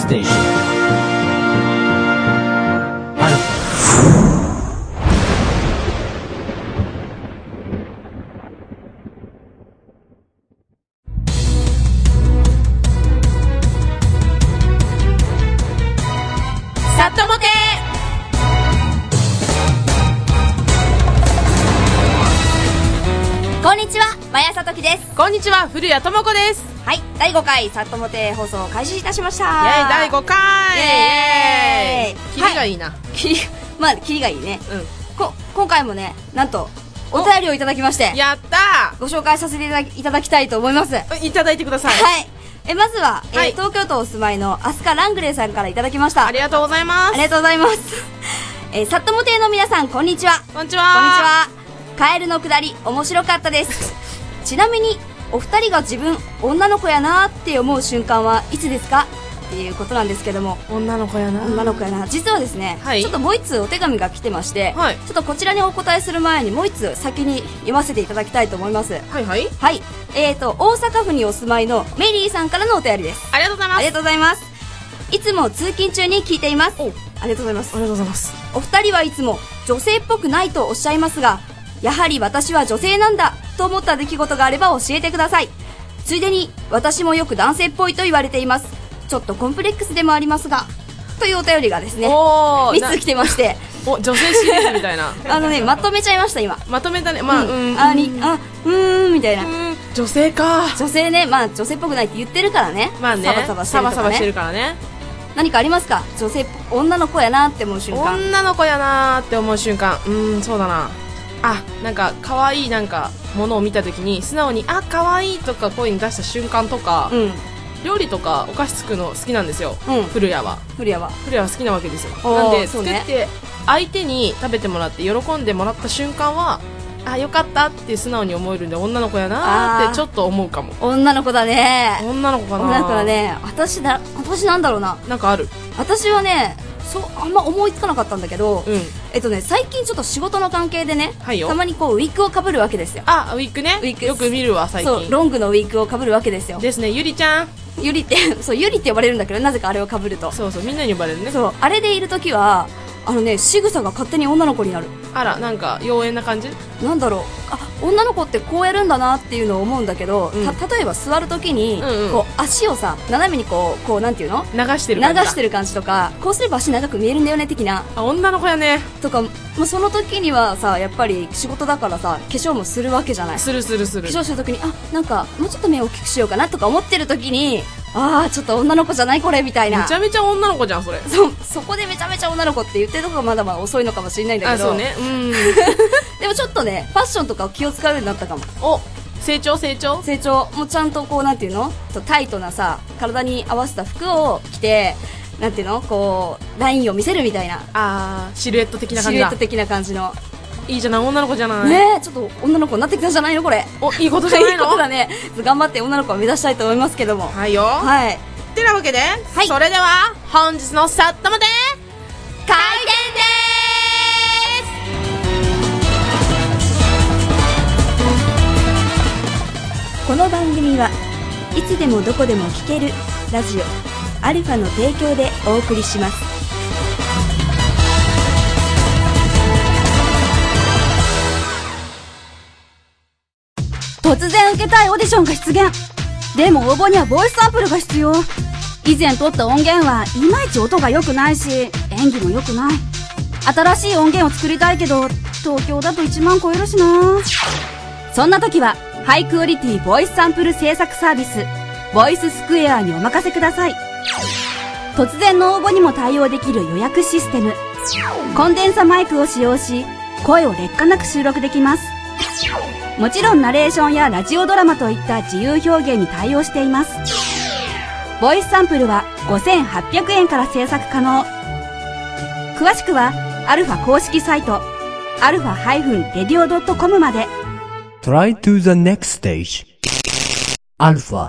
station. Alpha. さっともてこんにちは、まやさときです。 こんにちは、古谷智子です。 はい、第5回さっともて放送を開始いたしました。 イェイ、第5回イエーイ。 キリがいいな、 はい、まあキリがいいね。 うん。 今回もね、なんとお便りをいただきまして、 やったご紹介させていただきたいと思います。 ー。いただいてください。 はい。まずは、 はい、 東京都お住まいのアスカラングレーさんからいただきました。 ありがとうございます。 ありがとうございます。さっとも亭の皆さん、こんにちは。 こんにちは。 カエルのくだり面白かったですちなみにお二人が自分女の子やなって思う瞬間はいつですかっていうことなんですけども。 女の子やな。 女の子やな。実はですね、はい、ちょっともう一通お手紙が来てまして、はい、ちょっとこちらにお答えする前にもう一通先に読ませていただきたいと思います。 はいはいはい。大阪府にお住まいのメリーさんからのお便りです。 ありがとうございます。 ありがとうございます。いつも通勤中に聞いています。ありがとうございます。 ありがとうございます。 お二人はいつも女性っぽくないとおっしゃいますが、やはり私は女性なんだと思った出来事があれば教えてください。ついでに私もよく男性っぽいと言われています。ちょっとコンプレックスでもありますが、というお便りがですね、3つ来てまして、 女性シリーズみたいなまとめちゃいました。今まとめたね。まあ、 みたいな。 女性か。 女性ね。まあ女性っぽくないって言ってるからね。 まあね、サバサバしてるからね。 何かありますか？女の子やなって思う瞬間。 女の子やなって思う瞬間。そうだな。なんか可愛いなんかものを見た時に素直に可愛いとか声に出した瞬間とか、料理とかお菓子作るの好きなんですよ。古谷は好きなわけですよ。なんで作って相手に食べてもらって喜んでもらった瞬間はよかったって素直に思えるんで、女の子やなってちょっと思うかも。 女の子だね。 女の子かな。 女の子だね。私なんだろうな。 なんかある？ 私はね、あんま思いつかなかったんだけど、最近ちょっと仕事の関係でね、たまにこうウィッグをかぶるわけですよ。 ウィッグね。よく見るわ最近。 そう、ロングのウィッグをかぶるわけですよ。 ですね。ゆりちゃん。 ゆりって呼ばれるんだけど、なぜかあれをかぶると。 そうそう、みんなに呼ばれるね。 そう、あれでいるときは仕草が勝手に女の子になる。 あら、なんか妖艶な感じ。 なんだろう、女の子ってこうやるんだなっていうのを思うんだけど、例えば座るときに、こう足をさ斜めにこうなんていうの、 流してる感じとか、こうすれば足長く見えるんだよね的な。 女の子やねとか、その時にはさ、やっぱり仕事だからさ、化粧もするわけじゃない。 する化粧する時になんかもうちょっと目を大きくしようかなとか思ってる時に、ちょっと女の子じゃないこれみたいな。 めちゃめちゃ女の子じゃんそれ。 そこでめちゃめちゃ女の子って言ってるとこがまだまだ遅いのかもしれないんだけど。 そうね。 でもちょっとね、ファッションとかを気を使うようになったかも。 成長もうちゃんとこうなんていうの、タイトなさ、体に合わせた服を着て、なんていうの、こうラインを見せるみたいな。 シルエット的な感じの。いいじゃない、女の子じゃないね。ちょっと女の子になってきたんじゃないのこれ。 いいことじゃないの。 いいことだね。頑張って女の子を目指したいと思いますけども。 はいよ。 はい。 てなわけで、それでは本日のさっともて開店でーす。この番組はいつでもどこでも聴けるラジオアルファの提供でお送りします。 突然受けたいオーディションが出現。でも応募にはボイスサンプルが必要。以前撮った音源はいまいち音が良くないし、演技も良くない。新しい音源を作りたいけど東京だと1万超えるしな。そんな時はハイクオリティボイスサンプル制作サービスボイススクエアにお任せください。突然の応募にも対応できる予約システム、コンデンサマイクを使用し、声を劣化なく収録できます。もちろんナレーションやラジオドラマといった自由表現に対応しています。ボイスサンプルは5800円から制作可能。詳しくはアルファ公式サイトアルファ-radio.com まで。 Try to the next stage. アルファ。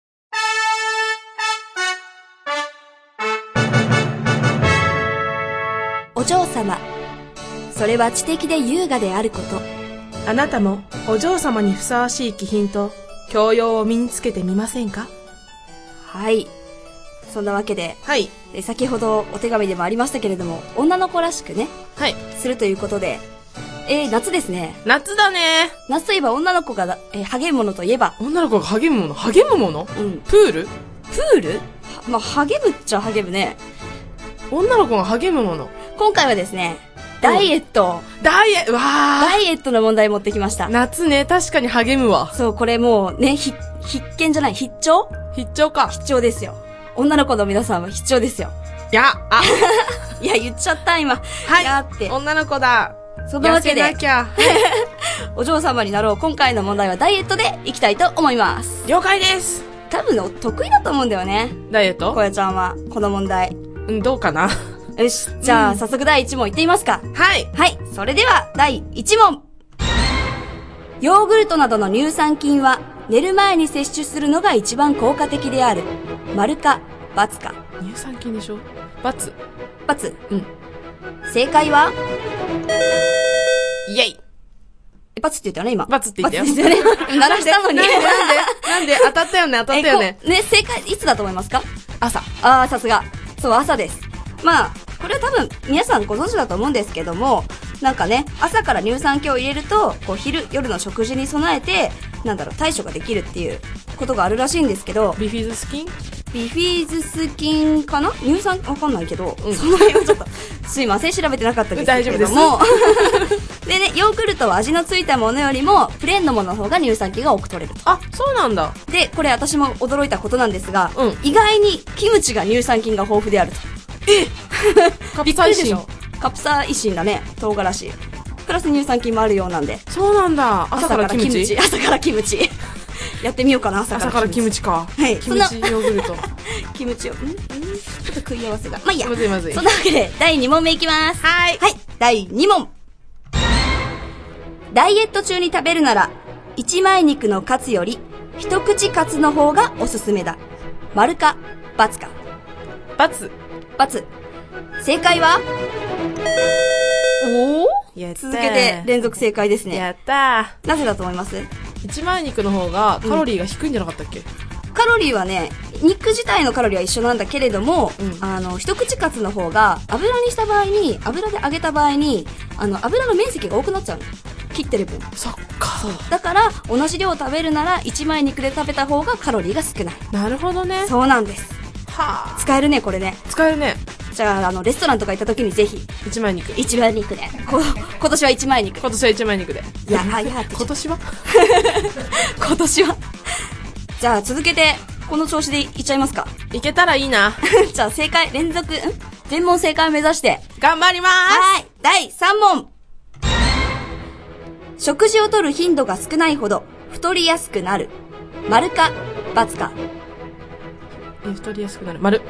お嬢様、それは知的で優雅であること。 あなたもお嬢様にふさわしい気品と教養を身につけてみませんか？ はい、 そんなわけで、 はい。 先ほどお手紙でもありましたけれども、女の子らしくね、 はい。 するということで、夏ですね。 夏だね。 夏といえば女の子が、励むものといえば、 女の子が励むもの励むものうん。 プールプールまあ、励むっちゃ励むね。 女の子が励むもの。 今回はですね、ダイエット。 わー。 ダイエットの問題持ってきました。 夏ね、確かに励むわ。 そう、これもうね、必見じゃない、必聴必聴か。 必聴ですよ。女の子の皆さんは必聴ですよ。 いや、 いや、言っちゃった今。 はい。 やーって。 女の子だ。 そのわけで痩せな、きゃ。 お嬢様になろう。今回の問題はダイエットでいきたいと思います。 了解です。 多分得意だと思うんだよね。 ダイエットこやちゃんは、この問題。 どうかな。 よし、じゃあ、早速第1問いってみますか。 はい。 はい、それでは、第1問。ヨーグルトなどの乳酸菌は、寝る前に摂取するのが一番効果的である。丸か、×か。 乳酸菌でしょ？×。 ×。 うん。 正解はイェイ。 ×って言ったよね、今。 ×って言ったよ。 ×ですよね。鳴らしたのに。 なんで当たったよね、当たったよね。 ね、正解、いつだと思いますか？ 朝。 あー、さすが。そう、朝です。まあ、これは多分、皆さんご存知だと思うんですけども、なんかね、朝から乳酸菌を入れると、こう、夜の食事に備えて、対処ができるっていうことがあるらしいんですけど、 ビフィズス菌ビフィズス菌かな乳酸わかんないけど、 うん、 その辺はちょっと、すいません、調べてなかったですけれども。でね、ヨーグルトは味のついたものよりも、プレーンのものの方が乳酸菌が多く取れると。 あ、そうなんだ。 で、これ私も驚いたことなんですが、 うん、 意外にキムチが乳酸菌が豊富であると。 カプサイシン。 カプサイシンだね、唐辛子。プラス乳酸菌もあるようなんで。 そうなんだ。朝からキムチ。 朝からキムチ。やってみようかな、朝からキムチか。 はい。 キムチヨーグルト。 キムチを、ちょっと食い合わせが。まあいいや。 まずいまずい。 そんなわけで、第2問目いきます。 はい。 はい、第2問。ダイエット中に食べるなら、一枚肉のカツより、一口カツの方がおすすめだ。丸か、×か。 ×。 ×。正解はおー続けて連続正解ですね。 やったー。なぜだと思います？ 一枚肉の方がカロリーが低いんじゃなかったっけ？ カロリーはね、肉自体のカロリーは一緒なんだけれども、 うん、 一口カツの方が油にした場合に、油で揚げた場合に、油の面積が多くなっちゃうの。切ってる分。 そっか。 だから、同じ量食べるなら、一枚肉で食べた方がカロリーが少ない。 なるほどね。 そうなんです。 は使えるね、これね。 使えるね。 じゃあ、レストランとか行った時にぜひ。 一枚肉。 一枚肉で。今年は一枚肉。 今年は一枚肉で。 いや、って。 今年は今年はじゃあ、続けて、この調子でいっちゃいますか。 いけたらいいな。 じゃあ、正解、全問正解を目指して。 頑張りまーす。 はい。第3問。食事をとる頻度が少ないほど、太りやすくなる。丸か、×か。 太りやすくなる。丸。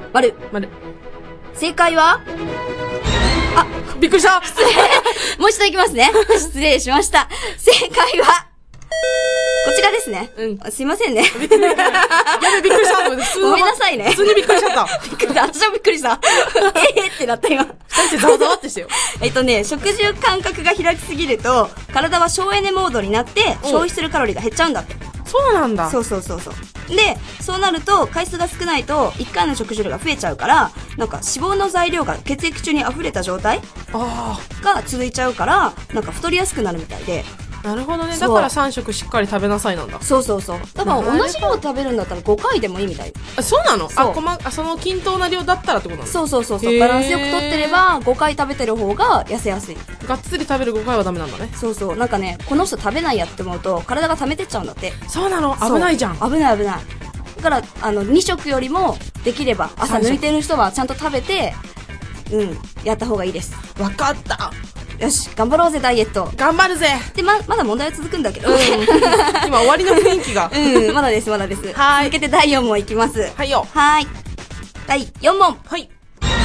正解はびっくりしたもう一度いきますね。失礼しました。正解は、こちらですね。 うん。 すいませんね。 やべ、びっくりした。 ごめんなさいね。 普通にびっくりしちゃった。 私もびっくりした。ってなった今。 二人でざわざわってしてよ。 食事間隔が開きすぎると、体は省エネモードになって、消費するカロリーが減っちゃうんだって。 そうなんだ。 そう。で、そうなると、回数が少ないと、1回の食事量が増えちゃうから、脂肪の材料が血液中に溢れた状態が続いちゃうから、太りやすくなるみたいで。 なるほどね。だから3食しっかり食べなさいなんだ。 そう。だから同じ量食べるんだったら5回でもいいみたい。 そうなの？その均等な量だったらってことなの？ そう。バランスよくとってれば、5回食べてる方が痩せやすい。 がっつり食べる5回はダメなんだね。 そう。この人食べないやって思うと、体が溜めてっちゃうんだって。 そうなの？危ないじゃん。 危ない。だから、2食よりも、できれば、朝抜いてる人はちゃんと食べて、やった方がいいです。 わかった。 よし、頑張ろうぜ、ダイエット。 頑張るぜ。 で、まだ問題は続くんだけど。 今終わりの雰囲気が。 まだです。 はい。 続けて第4問いきます。 はいよ。 はい。第4問。 はい。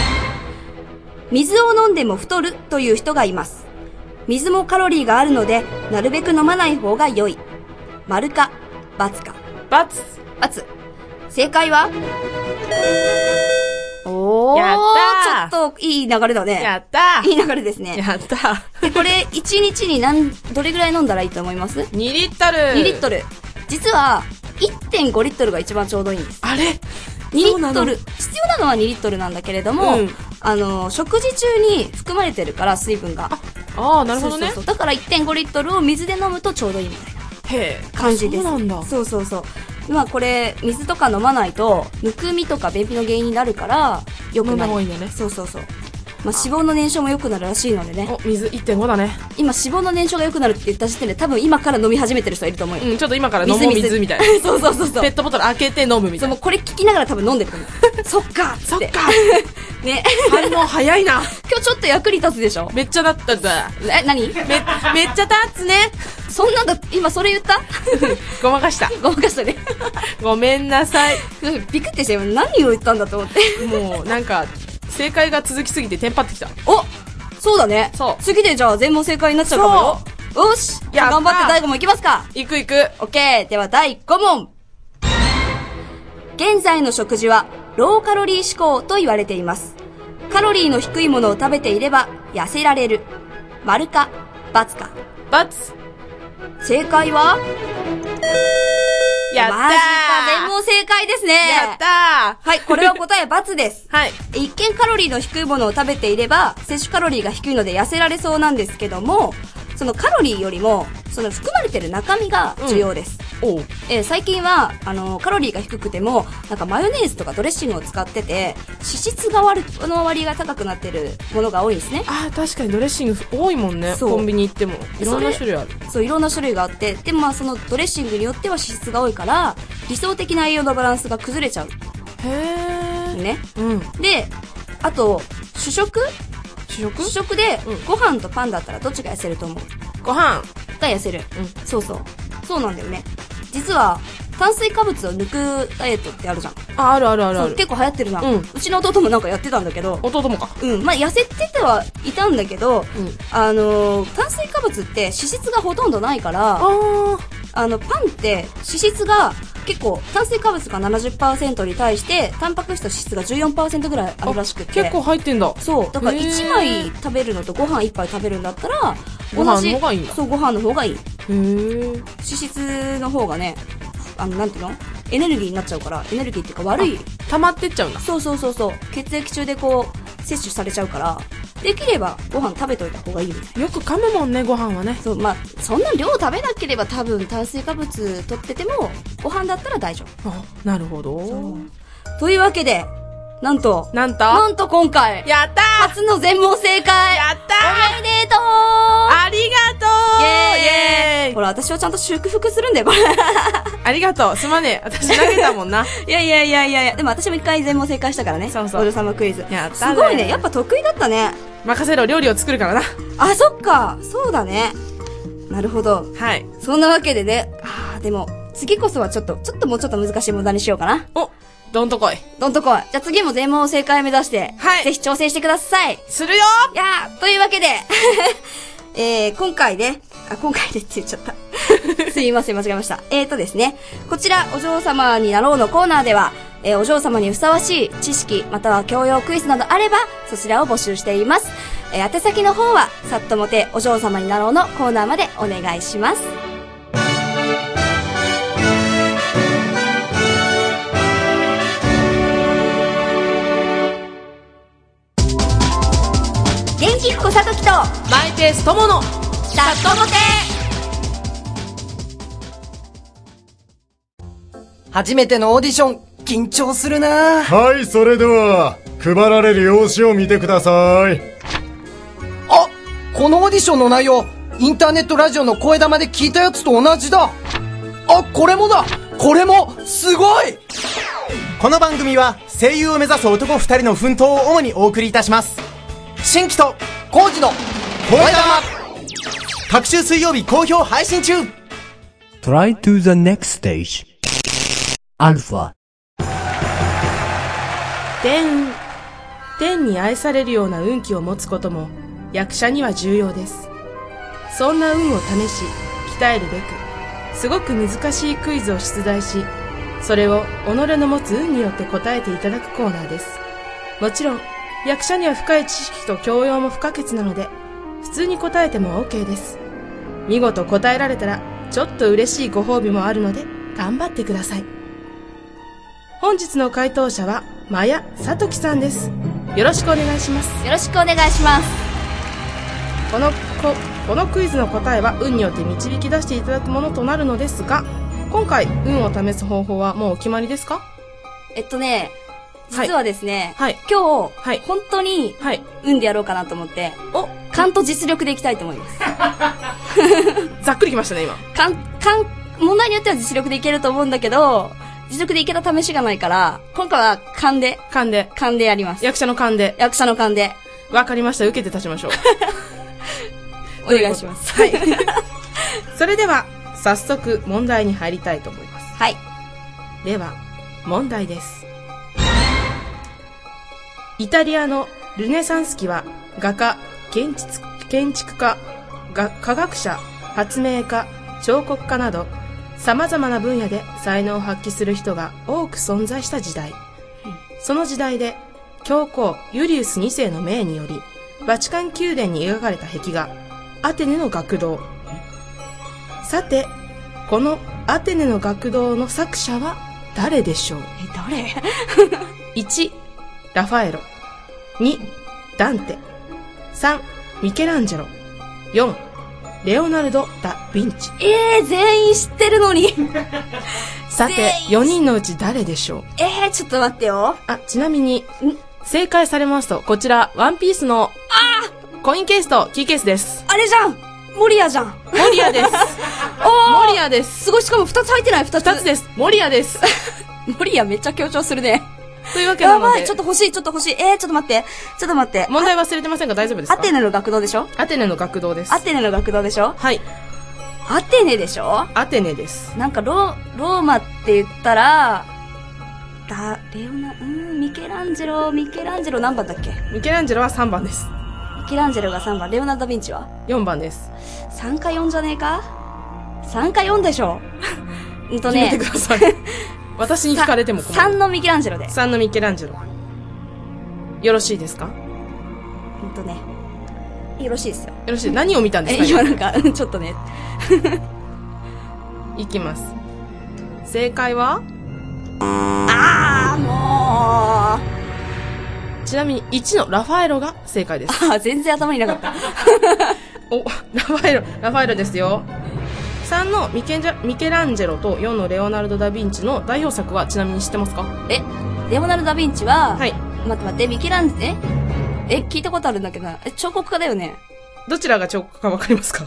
水を飲んでも太るという人がいます。水もカロリーがあるので、なるべく飲まない方が良い。丸か、×か。×。正解はやったー。ちょっといい流れだね。 やったー。 いい流れですね。 やったー。 で、これ、1日にどれぐらい飲んだらいいと思います？ 2 リットル。 2リットル。実は、1.5 リットルが一番ちょうどいいんです。 あれ 2リットル、必要なのは2リットルなんだけれども、食事中に含まれてるから、水分が。 ああ、なるほどね。 そうだから 1.5 リットルを水で飲むとちょうどいいみたいな感じです。 そうなんだ。 そう。まあこれ、水とか飲まないと、むくみとか便秘の原因になるから、よくなる。 飲んだ方がいいんだね。 そう。まあ脂肪の燃焼も良くなるらしいのでね。 お、水 1.5 だね。 今脂肪の燃焼が良くなるって言った時点で多分今から飲み始めてる人いると思うよ。 ちょっと今から飲もう水みたいな。 そう。 ペットボトル開けて飲むみたいな。 もうこれ聞きながら多分飲んでると思う。そっかそっかね。 反応早いな。 今日ちょっと役に立つでしょ。 めっちゃだったんだ。 何？ めっちゃ立つね。 そんなんだ、今それ言った？ ごまかした。 ごまかしたね。 ごめんなさい。 びくってして何を言ったんだと思って。 もうなんか、正解が続きすぎてテンパってきた。 お、そうだね。 そう。 次でじゃあ全問正解になっちゃうかもよ。よし。頑張って第5問いきますか。 いく。 オッケー。では第5問。現在の食事はローカロリー志向と言われています。カロリーの低いものを食べていれば痩せられる。丸か×か。 ×。 正解はやったー。 マジか、全問正解ですね。 やったー。はい、これは答え×です。 はい。 一見カロリーの低いものを食べていれば、摂取カロリーが低いので痩せられそうなんですけども、そのカロリーよりも、その含まれてる中身が重要です。最近は、カロリーが低くても、なんかマヨネーズとかドレッシングを使ってて、脂質の割が高くなってるものが多いんですね。 ああ、確かにドレッシング多いもんね。コンビニ行っても。いろんな種類ある。 そう、いろんな種類があって、でもまあそのドレッシングによっては脂質が多いから、理想的な栄養のバランスが崩れちゃう。 へー。 ね。で、あと、主食で、ご飯とパンだったらどっちが痩せると思う？ ご飯が痩せる。そうなんだよね。実は、炭水化物を抜くダイエットってあるじゃん。 ある。 結構流行ってるじゃん。うちの弟もなんかやってたんだけど。 弟もか。 まあ痩せてはいたんだけど、炭水化物って脂質がほとんどないから、パンって脂質が結構炭水化物が 70% に対してタンパク質と脂質が 14% ぐらいあるらしくて、 結構入ってんだ。 そうだから1枚食べるのとご飯1杯食べるんだったらご飯の方がいいんだ。 そう、ご飯の方がいい。 脂質の方がね、なんていうの、エネルギーになっちゃうから、エネルギーっていうか悪い、 溜まってっちゃうんだ。 そう血液中でこう摂取されちゃうから、できればご飯食べといた方がいいみたいな。 よく噛むもんね、ご飯はね。 そう、まあそんな量食べなければ多分炭水化物取っててもご飯だったら大丈夫。 なるほど。 というわけで、なんと今回やったー、 初の全問正解、 やったー、おめでとう、 ありがとう、 イエーイ。ほら、私はちゃんと祝福するんだよ、これ。 ありがとう。すまねえ、私投げたもんな。 いや、でも私も一回全問正解したからね。そう、お嬢様クイズ。 やったね。 すごいね、やっぱ得意だったね。 任せろ、料理を作るからな。 あ、そっか、そうだね。なるほど。 はい。 そんなわけでね、でも次こそはちょっともうちょっと難しい問題にしようかな。 どんとこい。 じゃあ次も全問正解を目指して、ぜひ挑戦してください。 するよ。 というわけで、今回でって言っちゃった。すいません、間違えました。ですね、こちら、お嬢様になろうのコーナーでは、お嬢様にふさわしい知識、または教養クイズなどあれば、そちらを募集しています。宛先の方は、さっともてお嬢様になろうのコーナーまでお願いします。元気っ子さときとマイペース友のさっともて。 初めてのオーディション、緊張するな。 はい、それでは配られる用紙を見てください。 このオーディションの内容、インターネットラジオの声玉で聞いたやつと同じだ。これもだ。これもすごい。 この番組は声優を目指す男2人の奮闘を主にお送りいたします。新規と工事の声玉、 各週水曜日好評配信中。 Try to the next stage. アルファ。 天に愛されるような運気を持つことも役者には重要です。そんな運を試し鍛えるべく、すごく難しいクイズを出題し、それを己の持つ運によって答えていただくコーナーです。もちろん役者には深い知識と教養も不可欠なので、普通に答えても OK です。見事答えられたらちょっと嬉しいご褒美もあるので頑張ってください。 本日の回答者はマヤサトキさんです。よろしくお願いします。 よろしくお願いします。 このクイズの答えは運によって導き出していただくものとなるのですが、今回運を試す方法はもうお決まりですか？ 実はですね、 はい、 今日、 はい、 本当に運でやろうかなと思って、勘と実力でいきたいと思います。 ざっくりきましたね、今。 問題によっては実力でいけると思うんだけど、実力でいけた試しがないから、今回は勘でやります。 役者の勘で。 わかりました。受けて立ちましょう。 お願いします。 はい。それでは、早速問題に入りたいと思います。 はい。 では、問題です。イタリアのルネサンス期は、画家、建築家、科学者、発明家、彫刻家など、様々な分野で才能を発揮する人が多く存在した時代。その時代で、教皇ユリウス2世の命により、バチカン宮殿に描かれた壁画、アテネの学堂。さて、このアテネの学堂の作者は誰でしょう？ 誰？ 1、ラファエロ。2、ダンテ。3、ミケランジェロ。4、レオナルド・ダ・ヴィンチ。 全員知ってるのに。 さて、4人のうち誰でしょう？ ちょっと待ってよ。 ちなみに、正解されますと、こちら、ワンピースの、コインケースとキーケースです。 あれじゃん！モリアじゃん！ モリアです。モリアです。 すごい、しかも2つ入ってない、2つです。モリアです。 モリアめっちゃ強調するね。 というわけなので。 やばい、ちょっと欲しい。ちょっと待って。 問題忘れてませんか？大丈夫ですか？ アテネの学堂でしょ？ アテネの学堂です。 アテネの学堂でしょ？ はい。 アテネでしょ？ アテネです。 なんかローマって言ったら、ミケランジェロ何番だっけ？ ミケランジェロは3番です。 ミケランジェロが3番、レオナルド・ダ・ヴィンチは 4番です。 3か4じゃねえか？ 3か4でしょ？ 決めてください。私に聞かれても困る。 3のミケランジェロで。 3のミケランジェロ。よろしいですか？ よろしいですよ。 よろしい。何を見たんですか？ 今なんか、ちょっとね。 いきます。正解は？ もう。ちなみに1のラファエロが正解です。 全然頭になかった。 ラファエロですよ。3のミケランジェロと4のレオナルド・ダ・ヴィンチの代表作はちなみに知ってますか？ レオナルド・ダ・ヴィンチは、 はい。 待って、ミケランジェ聞いたことあるんだけどな。彫刻家だよね。 どちらが彫刻家わかりますか？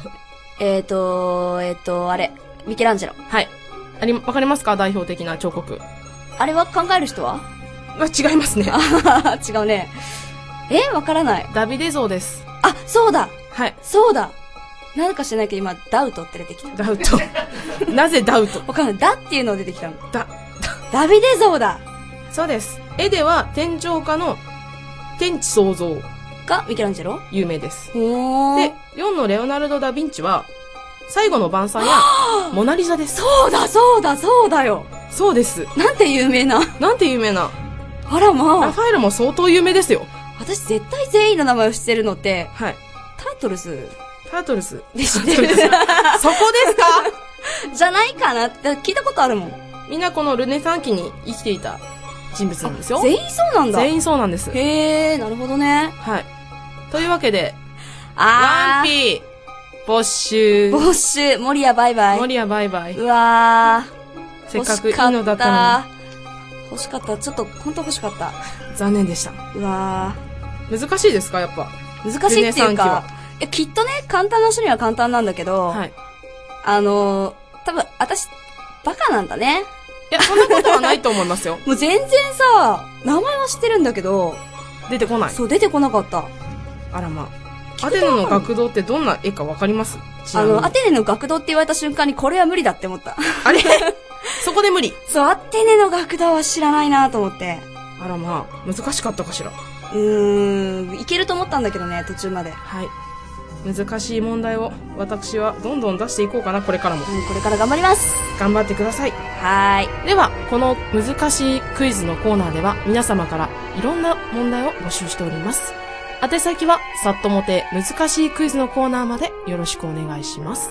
あれ、ミケランジェロ。 はい。わかりますか？代表的な彫刻。 あれは考える人は？ 違いますね。 違うね。わからない。 ダビデ像です。 そうだ。 はい。 そうだ。なんか知らないけど今、ダウトって出てきた。 ダウト。なぜダウト？ わかんない。ダっていうの出てきたの。ダビデ像だ。 そうです。絵では天井画の天地創造がミケランジェロ？ 有名です。で、 4 のレオナルド・ダ・ヴィンチは最後の晩餐やモナリザです。 そうだよ。 そうです。 なんて有名な。あらまあ。 ラファエロも相当有名ですよ。 私絶対全員の名前を知ってるのって、 はい。 タートルズで知ってる。そこですか？ じゃないかなって聞いたことあるもん。 みんなこのルネサン期に生きていた人物なんですよ。 全員そうなんだ。 全員そうなんです。 へー、なるほどね。 はい。というわけで、ワンピー、没収。 モリアバイバイ。うわー。せっかくいいのだったのに。 欲しかった。ちょっと、ほんと欲しかった。 残念でした。 うわー。難しいですか？やっぱ。 難しいっていうか、きっとね、簡単な人には簡単なんだけど、 はい。 多分、私、バカなんだね。 いや、そんなことはないと思いますよ。 もう全然さ、名前は知ってるんだけど、 出てこない。 そう、出てこなかった。 あらまあ。アテネの学堂ってどんな絵かわかります？ アテネの学堂って言われた瞬間にこれは無理だって思った。 あれそこで無理。 そう、アテネの学堂は知らないなと思って。 あらまあ、難しかったかしら。 いけると思ったんだけどね、途中まで。 はい。難しい問題を私はどんどん出していこうかな、これからも。 これから頑張ります。 頑張ってください。 はーい。 では、この難しいクイズのコーナーでは皆様からいろんな問題を募集しております。宛先は、さっともて難しいクイズのコーナーまでよろしくお願いします。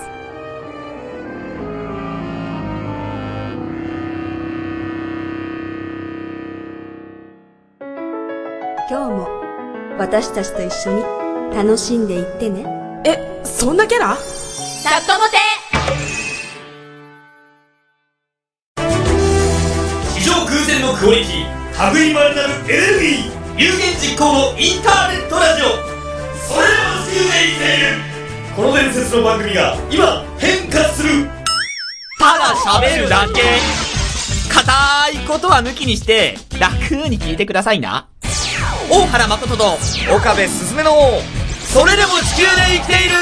今日も私たちと一緒に楽しんでいってね。 そんなキャラ？ さっともて非常空前のクオリティ、類いまれなるエネルギー、有言実行のインターネットラジオ、それらを地球で生きている。この伝説の番組が今変化する。 ただ喋るだけ。固いことは抜きにして楽に聞いてくださいな。大原誠と岡部すずめのそれでも地球で生きている。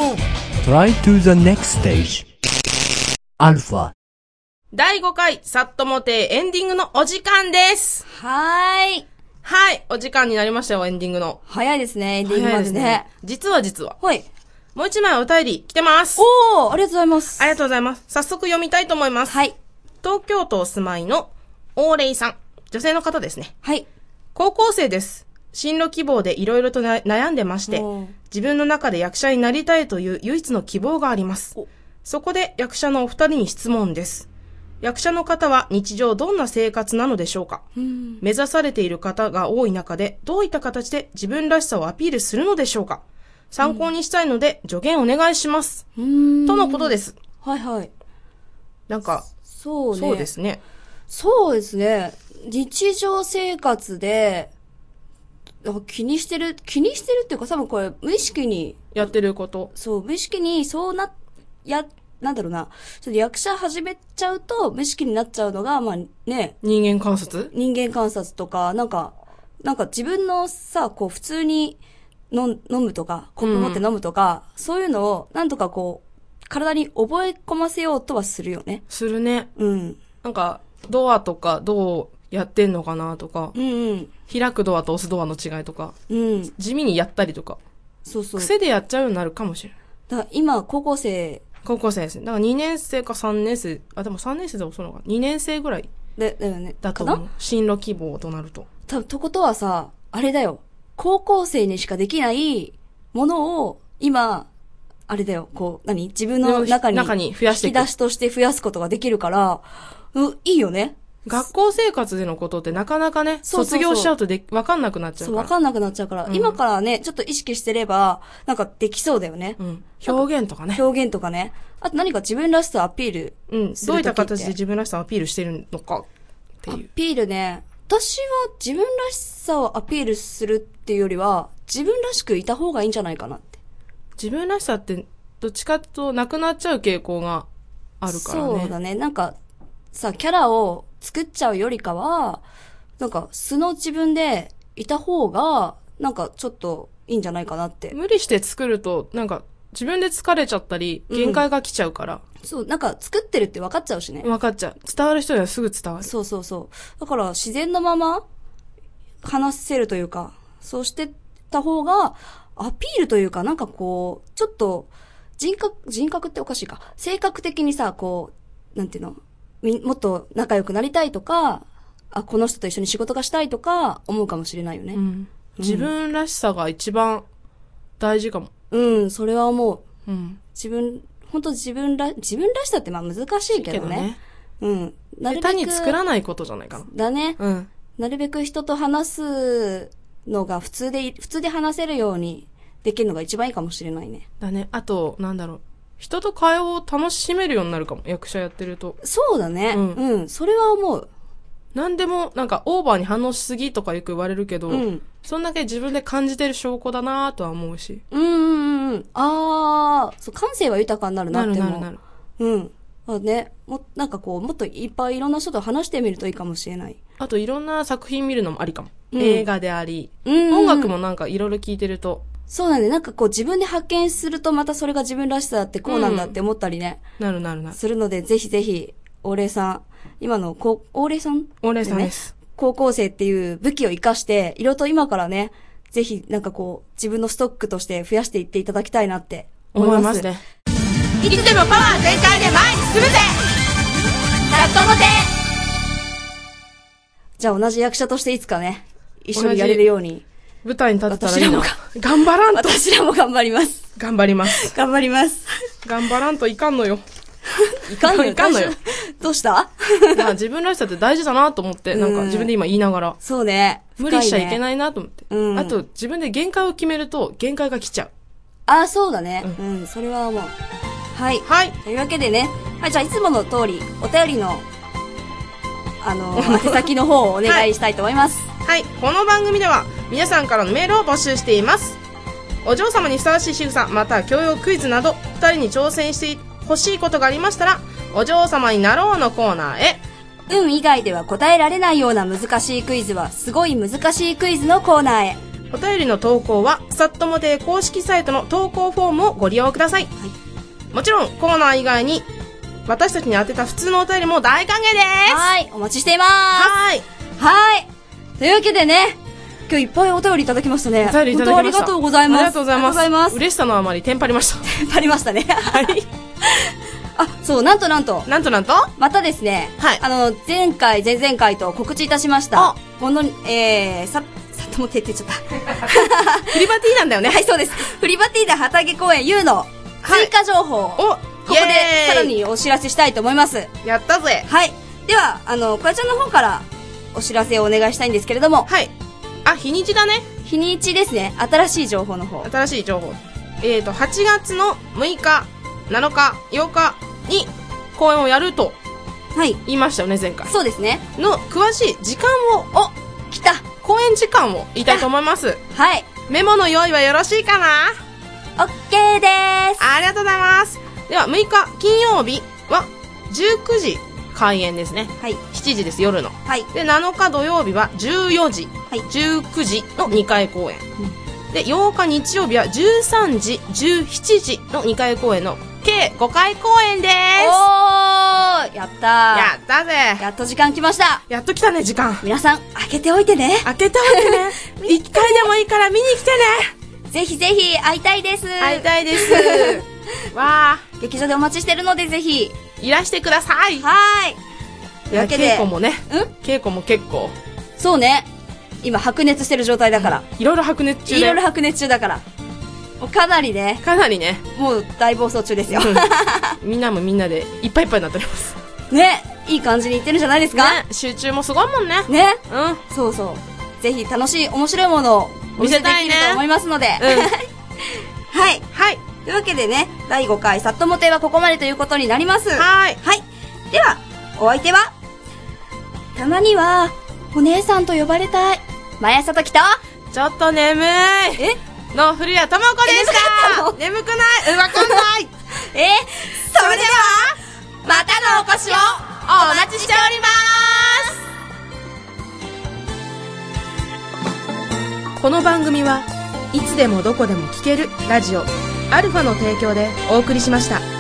Try to the next stage. アルファ。 第5回さっともてエンディングのお時間です。 はい。 お時間になりましたよ、エンディングの。 早いですね、エンディングまでね。 実は。 はい。 もう一枚お便り来てます。 おー、ありがとうございます。 ありがとうございます。早速読みたいと思います。 はい。 東京都お住まいのオーレイさん。女性の方ですね。 はい。 高校生です。進路希望でいろいろと悩んでまして、自分の中で役者になりたいという唯一の希望があります。そこで役者のお二人に質問です。役者の方は日常どんな生活なのでしょうか？目指されている方が多い中でどういった形で自分らしさをアピールするのでしょうか？参考にしたいので助言お願いします。とのことです。 はいはい。 なんか、 そうね。 そうですね。 そうですね。日常生活で、気にしてるっていうか多分これ無意識に。 やってること。 そう、無意識になんだろうな。ちょっと役者始めちゃうと無意識になっちゃうのが、まあね。 人間観察とか、なんか自分のさ、こう普通に飲むとか、コップ持って飲むとか、そういうのをなんとかこう、体に覚え込ませようとはするよね。 するね。 うん。 なんか、ドアとかどうやってんのかなとか、開くドアと押すドアの違いとか、地味にやったりとか、 そうそう。 癖でやっちゃうようになるかもしれない。 だから今、高校生ですね。だから2年生か3年生、でも3年生で遅いのか。2年生ぐらい。 だよね。 だと思う。進路希望となると。 とことはさ、あれだよ。高校生にしかできないものを、今、あれだよ。こう、自分の中に増やしていく。 引き出しとして増やすことができるから、いいよね。 学校生活でのことってなかなかね、卒業しちゃうとわかんなくなっちゃうから。 わかんなくなっちゃうから、今からね、ちょっと意識してれば、なんかできそうだよね。 表現とかね。 あと何か自分らしさをアピールする。 どういった形で自分らしさをアピールしてるのかっていう。 アピールね。私は自分らしさをアピールするっていうよりは、自分らしくいた方がいいんじゃないかなって。 自分らしさって、どっちかとなくなっちゃう傾向があるからね。 そうだね。なんか、さ、キャラを作っちゃうよりかは、なんか素の自分でいた方が、なんかちょっといいんじゃないかなって。 無理して作ると、なんか自分で疲れちゃったり、限界が来ちゃうから。 そう、なんか作ってるって分かっちゃうしね。 分かっちゃう。伝わる人にはすぐ伝わる。 そう。だから自然のまま話せるというか、そうしてた方が、アピールというか、なんかこう、ちょっと、人格っておかしいか。性格的にさ、こう、なんていうの、もっと仲良くなりたいとか、この人と一緒に仕事がしたいとか思うかもしれないよね。 自分らしさが一番大事かも。 それは思う。本当自分らしさってまあ難しいけどね。 なるべく下手に作らないことじゃないかな。 だね。なるべく人と話すのが普通で話せるようにできるのが一番いいかもしれないね。 だね。あと、人と会話を楽しめるようになるかも。役者やってると。 そうだね。それは思う。 なんでも、なんか、オーバーに反応しすぎとかよく言われるけど、そんだけ自分で感じてる証拠だなとは思うし。そう、感性は豊かになるなって思う。なる。なんかこう、もっといっぱいいろんな人と話してみるといいかもしれない。 あと、いろんな作品見るのもありかも。映画であり、音楽もなんかいろいろ聴いてると。 そうなんで、なんかこう自分で発見するとまたそれが自分らしさだってこうなんだって思ったりね。 なる。 するので、ぜひぜひ、オーレイさん、今のオーレイさんです。 高校生っていう武器を活かして、いろいろと今からね、ぜひなんかこう、自分のストックとして増やしていっていただきたいなって思いますね。 いつでもパワー全開で前に進むぜ。さっともて。 じゃあ同じ役者としていつかね、一緒にやれるように。 舞台に立ったらいいな。頑張らんと。 私らも頑張ります。 頑張ります。 頑張ります。 頑張らんといかんのよ。 いかんよ。 いかんのよ。 どうした？ まあ自分らしさって大事だなと思って、なんか自分で今言いながら。 そうね。 無理しちゃいけないなと思って。 うん。 あと、自分で限界を決めると、限界が来ちゃう。 あ、そうだね。うん、それはもう。はい。 はい。 というわけでね。はい、じゃあいつもの通り、お便りの、宛先の方をお願いしたいと思います。 はい。この番組では、皆さんからのメールを募集しています。お嬢様にふさわしい仕草、または教養クイズなど、二人に挑戦してほしいことがありましたら、お嬢様になろうのコーナーへ。 運以外では答えられないような難しいクイズは、すごい難しいクイズのコーナーへ。 お便りの投稿は、サットモテ公式サイトの投稿フォームをご利用ください。はい、もちろん、コーナー以外に、私たちに当てた普通のお便りも大歓迎です。 はい、お待ちしています。 はい。 はい。というわけでね、今日いっぱいお便りいただきましたね。 お便りいただきました。 本当ありがとうございます。 ありがとうございます。嬉しさのあまりテンパりました。 テンパりましたね。 はい。 あ、そう、なんとまたですね、 はい。 前々回と告知いたしました。この、さっともてって言っちゃった。 フリバティなんだよね。 はい、そうです。フリバティで畑公園 U の追加情報を、ここでさらにお知らせしたいと思います。 やったぜ。 はい。では、こやちゃんの方からお知らせをお願いしたいんですけれども。 はい。あ、日にちだね。 日にちですね。新しい情報の方。 新しい情報。8月の6日、7日、8日に公演をやると。 はい。 言いましたよね、前回。 そうですね。 の詳しい時間を、 来た。 公演時間を言いたいと思います。 はい。 メモの用意はよろしいかな？ OK でーす。 ありがとうございます。では、6日金曜日は19時開演ですね。 はい。 7時です、夜の。 はい。 で、7日土曜日は14時、はい、19時の2回公演。で、8日日曜日は13時、17時の2回公演の計5回公演でーす。 おー、やったー。 やったぜ。 やっと時間来ました。 やっと来たね、時間。 皆さん、開けておいてね。 開けておいてね。1回でもいいから見に来てね。 ぜひぜひ、会いたいです。 会いたいです。わー。 劇場でお待ちしてるので、ぜひ。 いらしてください。 はーい。というわけで。 稽古もね。稽古も結構。 そうね。今、白熱してる状態だから。 いろいろ白熱中いろいろ白熱中だから。もうかなりね。 かなりね。 もう大暴走中ですよ。 みんなもみんなでいっぱいいっぱいになっております。 ね。いい感じにいってるんじゃないですか？ ね。集中もすごいもんね。 ね。うん。そうそう。ぜひ楽しい、面白いものを見せたいね。 と思いますので。はい。はい。というわけでね、第5回サットモテはここまでということになります。 はい。 はい。では、お相手は、たまには、お姉さんと呼ばれたい。まやさときと、 ちょっと眠い。の古谷智子でした。眠くないわかんない。 それでは、またのお越しをお待ちしております。 この番組はいつでもどこでも聴けるラジオアルファの提供でお送りしました。